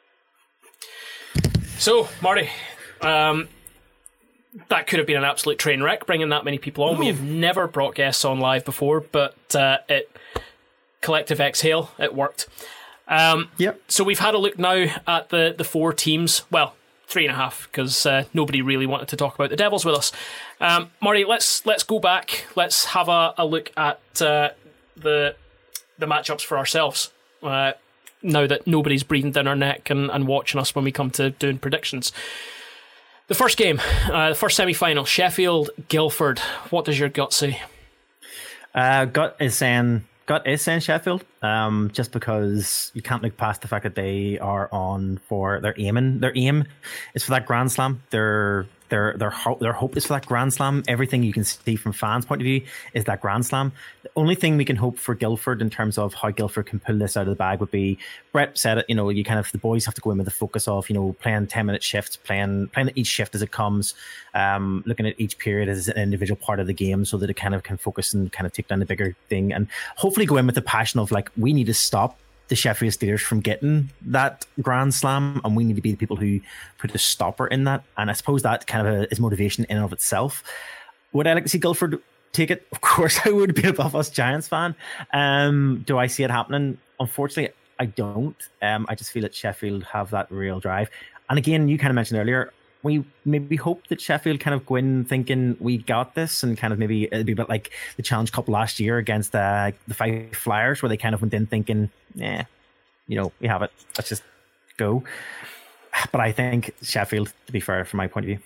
So, Marty, um, that could have been an absolute train wreck bringing that many people on. We have never brought guests on live before, but uh, it collective exhale, it worked. Um, Yep. So we've had a look now at the, the four teams. Well, three and a half, because uh, nobody really wanted to talk about the Devils with us. Um, Marty, let's let's go back. Let's have a, a look at uh, the the matchups for ourselves. Uh, now that nobody's breathing down our neck and, and watching us when we come to doing predictions. The first game, uh, the first semi-final, Sheffield, Guildford. What does your gut say? Uh, gut is saying gut is saying Sheffield. Um, just because you can't look past the fact that they are on for their aiming. Their aim is for that Grand Slam. Their their their hope their hope is for that Grand Slam. Everything you can see from fans' point of view is that Grand Slam. The only thing we can hope for Guildford in terms of how Guildford can pull this out of the bag would be, Brett said it, you know, you kind of, the boys have to go in with the focus of, you know, playing ten minute shifts, playing playing each shift as it comes, um, looking at each period as an individual part of the game so that it kind of can focus and kind of take down the bigger thing, and hopefully go in with the passion of like, we need to stop the Sheffield Steelers from getting that Grand Slam, and we need to be the people who put a stopper in that. And I suppose that kind of is motivation in and of itself. Would I like to see Guildford take it? Of course I would, be a Belfast Giants fan. Um, do I see it happening? Unfortunately, I don't. Um, I just feel that Sheffield have that real drive. And again, you kind of mentioned earlier, we maybe hope that Sheffield kind of go in thinking we got this, and kind of maybe it'd be a bit like the Challenge Cup last year against uh, the Five Flyers, where they kind of went in thinking, yeah, you know, we have it. Let's just go. But I think Sheffield, to be fair, from my point of view.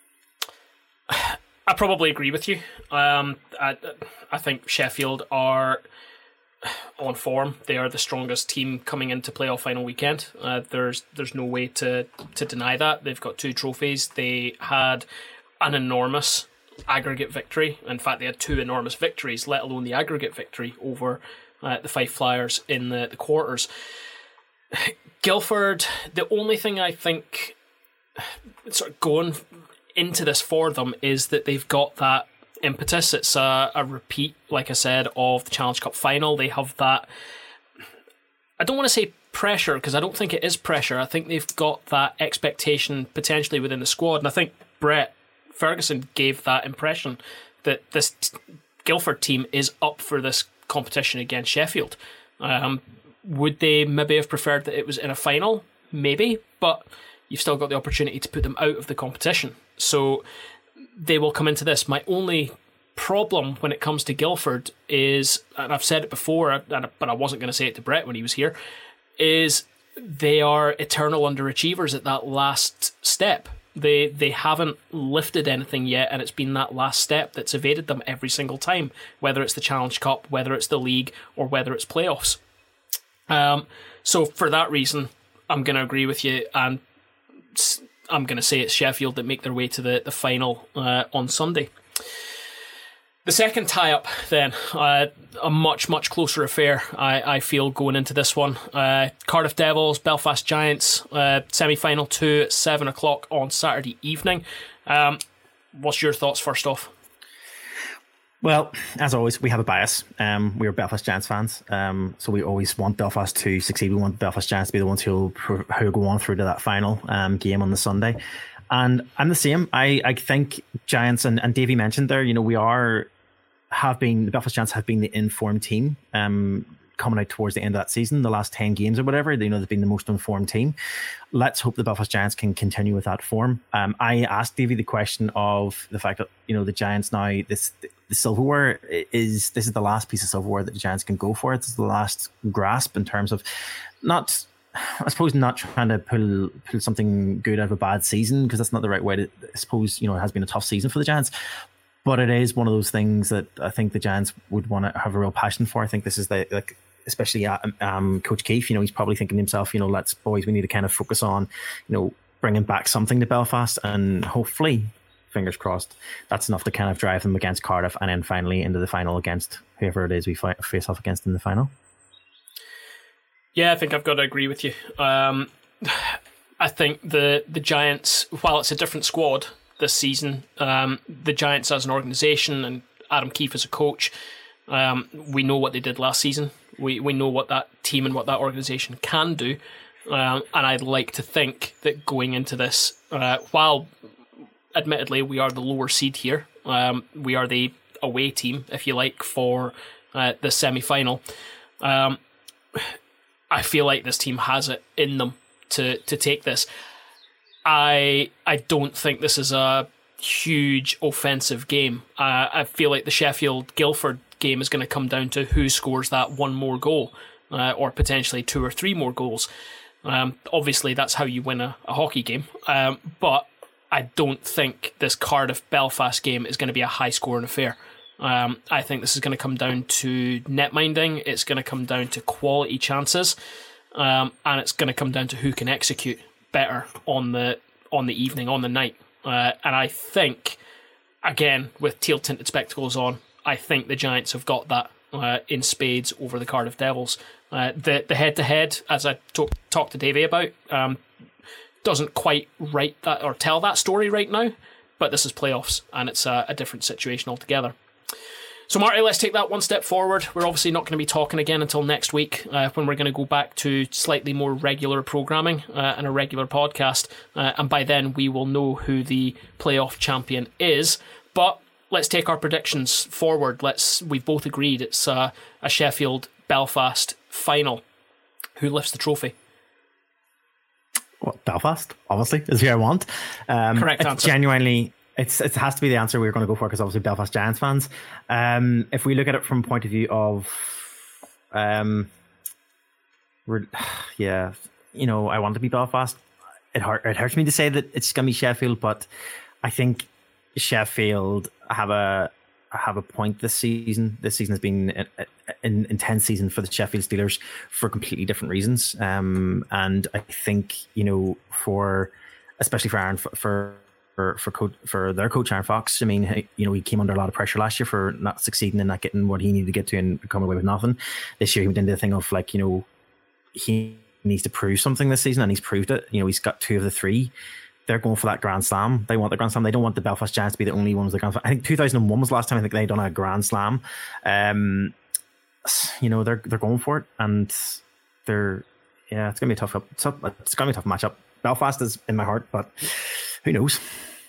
I probably agree with you. Um, I, I think Sheffield are on form. They are the strongest team coming into playoff final weekend. Uh, there's there's no way to, to deny that. They've got two trophies. They had an enormous aggregate victory. In fact, they had two enormous victories, let alone the aggregate victory over uh, the Five Flyers in the, the quarters. Guildford, the only thing I think sort of going into this for them is that they've got that impetus. It's a, a repeat, like I said, of the Challenge Cup final. They have that, I don't want to say pressure, because I don't think it is pressure. I think they've got that expectation potentially within the squad, and I think Brett Ferguson gave that impression that this t- Guildford team is up for this competition against Sheffield. Um, would they maybe have preferred that it was in a final? Maybe, but you've still got the opportunity to put them out of the competition. So they will come into this. My only problem when it comes to Guildford is, and I've said it before, but I wasn't going to say it to Brett when he was here, is they are eternal underachievers at that last step. They they haven't lifted anything yet, and it's been that last step that's evaded them every single time, whether it's the Challenge Cup, whether it's the league, or whether it's playoffs. Um, so for that reason, I'm going to agree with you, and I'm going to say it's Sheffield that make their way to the, the final uh, on Sunday. The second tie-up, then, uh, a much, much closer affair, I, I feel, going into this one. Uh, Cardiff Devils, Belfast Giants, uh, semi-final two at seven o'clock on Saturday evening. Um, what's your thoughts first off? Well, as always, we have a bias. Um, we're Belfast Giants fans, um, so we always want Belfast to succeed. We want Belfast Giants to be the ones who who go on through to that final um, game on the Sunday. And I'm the same. I, I think Giants, and, and Davey mentioned there, you know, we are have been the Belfast Giants have been the informed team um, coming out towards the end of that season, the last ten games or whatever. You know, they've been the most informed team. Let's hope the Belfast Giants can continue with that form. Um, I asked Davey the question of the fact that, you know, the Giants now, this the silverware is this is the last piece of silverware that the Giants can go for. It's the last grasp in terms of not, I suppose, not trying to pull pull something good out of a bad season, because that's not the right way to, I suppose, you know, it has been a tough season for the Giants. but it is one of those things that I think the Giants would want to have a real passion for. I think this is the like. Especially um, Coach Keefe, you know, he's probably thinking to himself, you know, let's boys, we need to kind of focus on, you know, bringing back something to Belfast, and hopefully, fingers crossed, that's enough to kind of drive them against Cardiff, and then finally into the final against whoever it is we fight, face off against in the final. Yeah, I think I've got to agree with you. Um, I think the the Giants, while it's a different squad this season, um, the Giants as an organisation and Adam Keefe as a coach, um, we know what they did last season. We we know what that team and what that organisation can do, um, and I'd like to think that going into this, uh, while admittedly we are the lower seed here, um, we are the away team, if you like, for uh, the semi-final. Um, I feel like this team has it in them to to take this. I I don't think this is a huge offensive game. Uh, I feel like the Sheffield Guildford game is going to come down to who scores that one more goal, uh, or potentially two or three more goals. Um, obviously, that's how you win a, a hockey game. Um, but I don't think this Cardiff-Belfast game is going to be a high-scoring affair. Um, I think this is going to come down to net minding. It's going to come down to quality chances, um, and it's going to come down to who can execute better on the on the evening, on the night. Uh, and I think, again, with teal-tinted spectacles on, I think the Giants have got that uh, in spades over the Cardiff Devils. Uh, the the head to head, as I talk, talked to Davey about, um, doesn't quite write that or tell that story right now. But this is playoffs, and it's a, a different situation altogether. So, Marty, let's take that one step forward. We're obviously not going to be talking again until next week, uh, when we're going to go back to slightly more regular programming uh, and a regular podcast. Uh, and by then, we will know who the playoff champion is. But let's take our predictions forward. Let's. We've both agreed it's a, a Sheffield-Belfast final. Who lifts the trophy? Well, Belfast, obviously, is who I want. Um, Correct it's answer. Genuinely, it's it has to be the answer we were going to go for, because obviously Belfast Giants fans. Um, if we look at it from a point of view of, um, we're, yeah, you know, I want to be Belfast. It hurt, it hurts me to say that it's going to be Sheffield, but I think Sheffield have a have a point this season. This season has been an, an intense season for the Sheffield Steelers for completely different reasons. Um, and I think, you know, for especially for Aaron, for for for, coach, for their coach Aaron Fox, I mean, you know, he came under a lot of pressure last year for not succeeding and not getting what he needed to get to and come away with nothing. This year he went into the thing of like, you know, he needs to prove something this season, and he's proved it. You know, he's got two of the three. They're going for that Grand Slam. They want the Grand Slam. They don't want the Belfast Giants to be the only ones that Grand Slam. I think two thousand one was the last time I think they done a Grand Slam. Um, you know, they're they're going for it, and they're yeah, it's gonna be a tough. It's, it's gonna be a tough matchup. Belfast is in my heart, but who knows?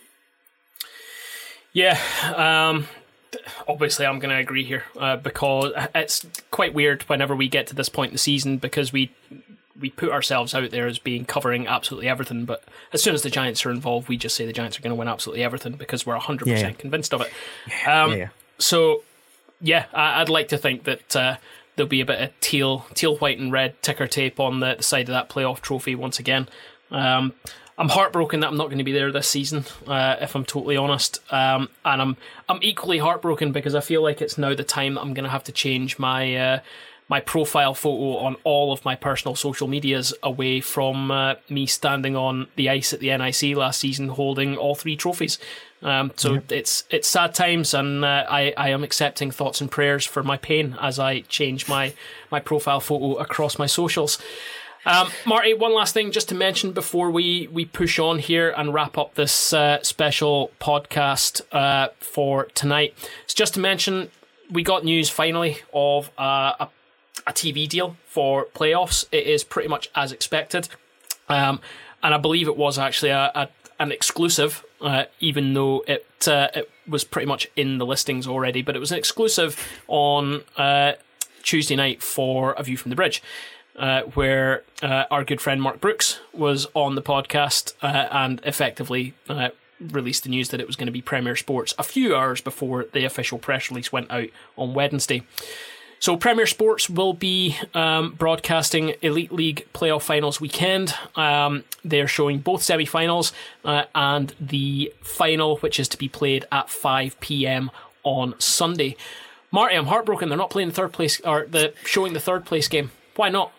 Yeah, um, obviously I'm going to agree here uh, because it's quite weird whenever we get to this point in the season, because we we put ourselves out there as being covering absolutely everything, but as soon as the Giants are involved, we just say the Giants are going to win absolutely everything because we're one hundred percent yeah, yeah. convinced of it. Um, yeah, yeah. So, yeah, I, I'd like to think that uh, there'll be a bit of teal, teal, white and red ticker tape on the, the side of that playoff trophy once again. Um, I'm heartbroken that I'm not going to be there this season, uh, if I'm totally honest. Um, and I'm I'm equally heartbroken because I feel like it's now the time that I'm going to have to change my uh, my profile photo on all of my personal social medias away from uh, me standing on the ice at the N I C last season holding all three trophies. Um, so yep. it's it's sad times, and uh, I, I am accepting thoughts and prayers for my pain as I change my, my profile photo across my socials. Um, Marty, one last thing just to mention before we, we push on here and wrap up this uh, special podcast uh, for tonight. It's just to mention we got news finally of uh, a, a T V deal for playoffs. It is pretty much as expected. Um, and I believe it was actually a, a an exclusive, uh, even though it uh, it was pretty much in the listings already. But it was an exclusive on uh, Tuesday night for A View from the Bridge. Uh, where uh, our good friend Mark Brooks was on the podcast uh, and effectively uh, released the news that it was going to be Premier Sports a few hours before the official press release went out on Wednesday. So Premier Sports will be um, broadcasting Elite League playoff finals weekend. Um, they're showing both semi-finals uh, and the final, which is to be played at five p.m. on Sunday. Marty, I'm heartbroken they're not playing the third place, or the showing the third place game. Why not?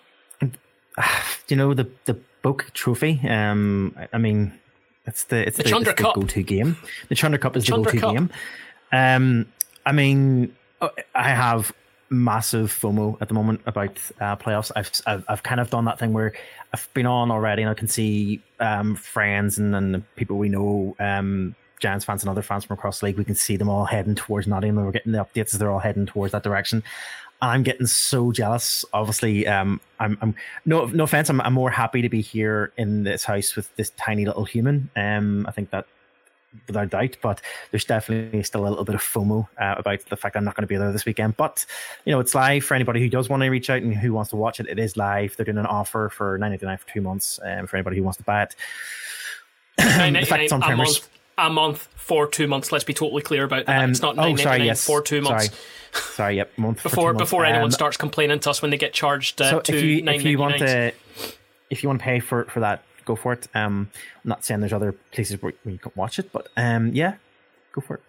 You know, the the Boak Trophy. Um, I mean, it's the it's the, the, Chunder it's the Cup. go-to game. The Chunder Cup is the, the go-to Cup. game. Um, I mean, I have massive FOMO at the moment about uh, playoffs. I've, I've I've kind of done that thing where I've been on already, and I can see um, friends and, and people we know, um, Giants fans and other fans from across the league. We can see them all heading towards Nottingham. We're getting the updates as they're all heading towards that direction. And I'm getting so jealous. Obviously, um, I'm, I'm no no offense. I'm, I'm more happy to be here in this house with this tiny little human. Um, I think that without doubt, but there's definitely still a little bit of FOMO uh, about the fact I'm not going to be there this weekend. But you know, it's live for anybody who does want to reach out and who wants to watch it. It is live. They're doing an offer for nine ninety-nine for two months um, for anybody who wants to buy it. The fact it's on a Premier's. month, a month for two months. Let's be totally clear about that. Um, it's not oh, nine sorry, ninety-nine yes. for two months. Sorry, sorry yep, month for Before two months. before anyone Um, starts complaining to us when they get charged uh, so to if you nine if you want ninety-nine. to if you want to pay for for that, go for it. Um, I'm not saying there's other places where, where you can watch it, but um, yeah, go for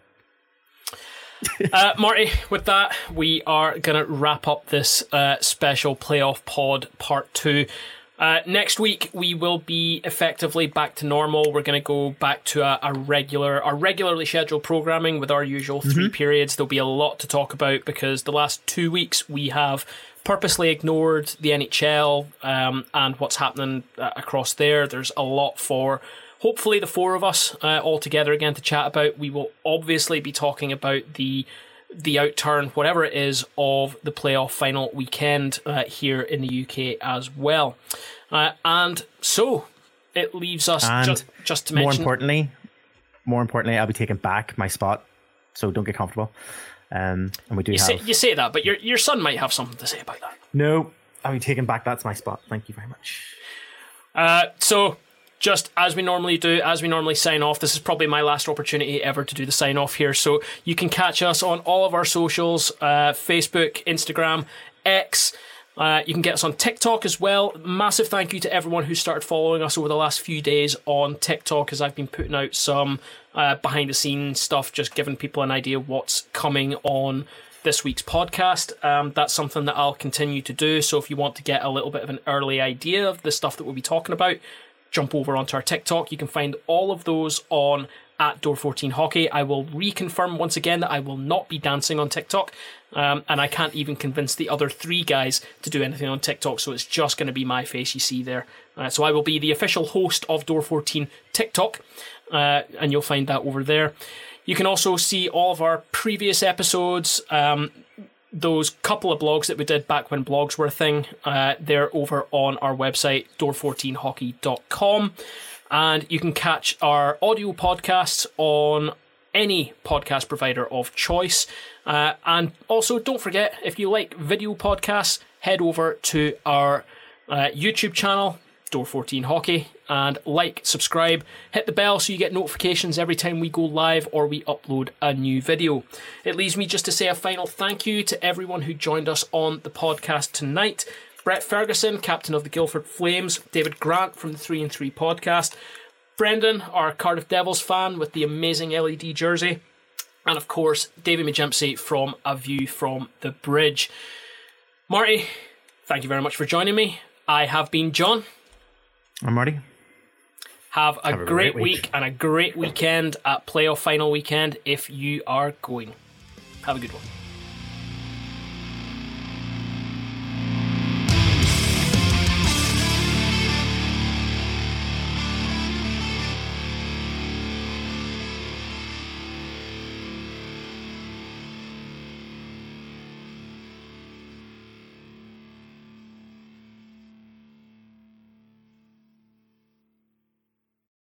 it. uh, Marty, with that, we are going to wrap up this uh, special playoff pod part two. Uh, next week, we will be effectively back to normal. We're going to go back to a, a regular, our regularly scheduled programming with our usual three mm-hmm. periods. There'll be a lot to talk about because the last two weeks we have purposely ignored the N H L um, and what's happening uh, across there. There's a lot for hopefully the four of us uh, all together again to chat about. We will obviously be talking about the the outturn, whatever it is, of the playoff final weekend uh, here in the U K as well. Uh, and so it leaves us and just, just to mention... More importantly, more importantly, I'll be taking back my spot, so don't get comfortable. Um, and we do you have... Say, you say that, but your your son might have something to say about that. No, I'll be taking back. That's my spot. Thank you very much. Uh, so... Just as we normally do, as we normally sign off, this is probably my last opportunity ever to do the sign off here. So you can catch us on all of our socials, uh, Facebook, Instagram, X. Uh, you can get us on TikTok as well. Massive thank you to everyone who started following us over the last few days on TikTok, as I've been putting out some uh, behind the scenes stuff, just giving people an idea of what's coming on this week's podcast. Um, that's something that I'll continue to do. So if you want to get a little bit of an early idea of the stuff that we'll be talking about, jump over onto our TikTok. You can find all of those on at Door fourteen Hockey. I will reconfirm once again that I will not be dancing on TikTok, um, and I can't even convince the other three guys to do anything on TikTok, so it's just going to be my face you see there. Uh, so I will be the official host of Door fourteen TikTok, uh, and you'll find that over there. You can also see all of our previous episodes, um, those couple of blogs that we did back when blogs were a thing. Uh, they're over on our website, door fourteen hockey dot com. And you can catch our audio podcasts on any podcast provider of choice. Uh, and also, don't forget, if you like video podcasts, head over to our uh, YouTube channel, Door fourteen Hockey, and like, subscribe, hit the bell so you get notifications every time we go live or we upload a new video. It leaves me just to say a final thank you to everyone who joined us on the podcast tonight. Brett Ferguson, captain of the Guildford Flames, David Grant from the three and three podcast, Brendan, our Cardiff Devils fan with the amazing L E D jersey, and of course, David McGempsey from A View from the Bridge. Marty, thank you very much for joining me. I have been John. I'm Marty. Have a, have a great, great week. week and a great weekend at playoff final weekend if you are going. Have a good one.